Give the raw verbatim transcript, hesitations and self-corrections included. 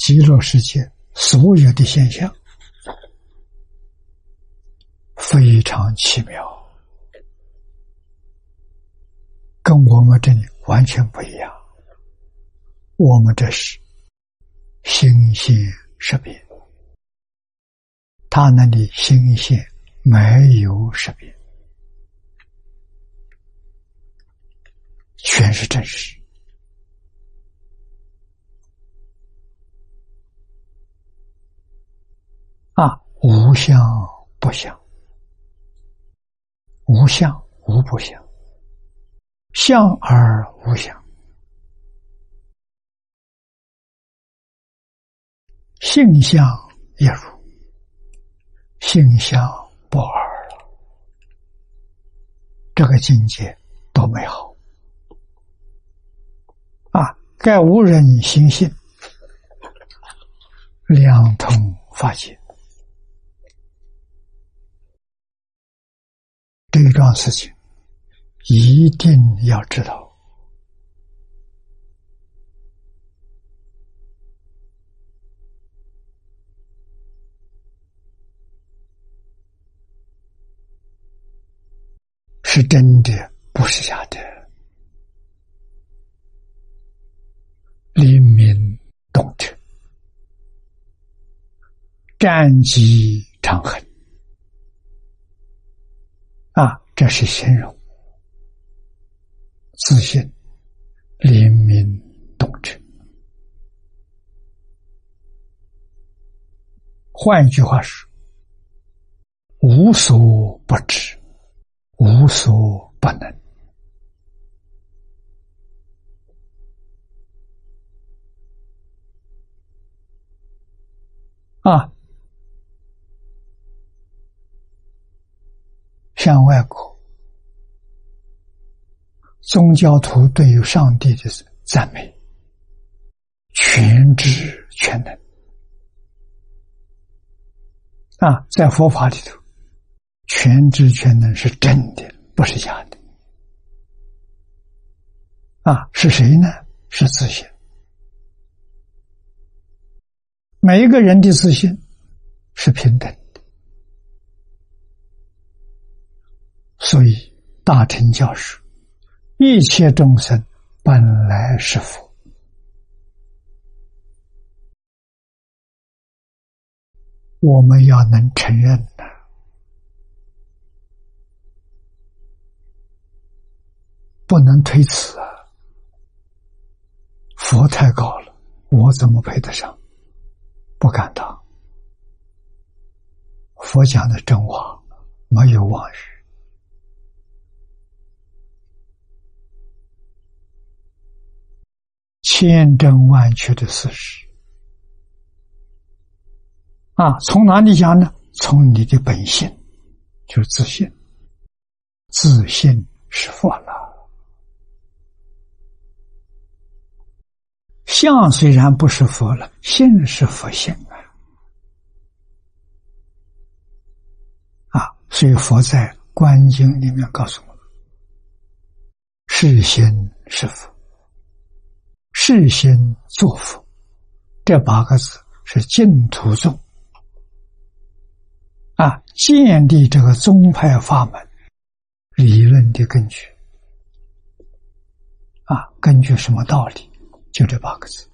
极乐世界所有的现象非常奇妙，跟我们这里完全不一样。我们这是心现识别，他那里心现没有识别，全是真实。啊，无相不相，无相无不相，相而无相，性相也如，性相不二了。这个境界多美好啊！盖无人心性，两通法界。这一桩事情一定要知道，是真的，不是假的。灵明动彻，战机长恒啊，这是形容自信灵明动彻。换一句话说，无所不知，无所不能。啊，像外国宗教徒对于上帝的赞美，全知全能啊，在佛法里头，全知全能是真的，不是假的啊。是谁呢？是自信。每一个人的自信是平等的，所以大乘教说，一切众生本来是佛。我们要能承认的，不能推辞啊！佛太高了，我怎么配得上？不敢当。佛讲的真话，没有妄语。千真万确的事实啊！从哪里讲呢？从你的本性，就是自信。自信是佛了。相虽然不是佛了，性是佛性啊！啊，所以佛在《观经》里面告诉我们：是心是佛，是心作佛。这八个字是净土宗啊，建立这个宗派法门理论的根据啊，根据什么道理？就这八个字。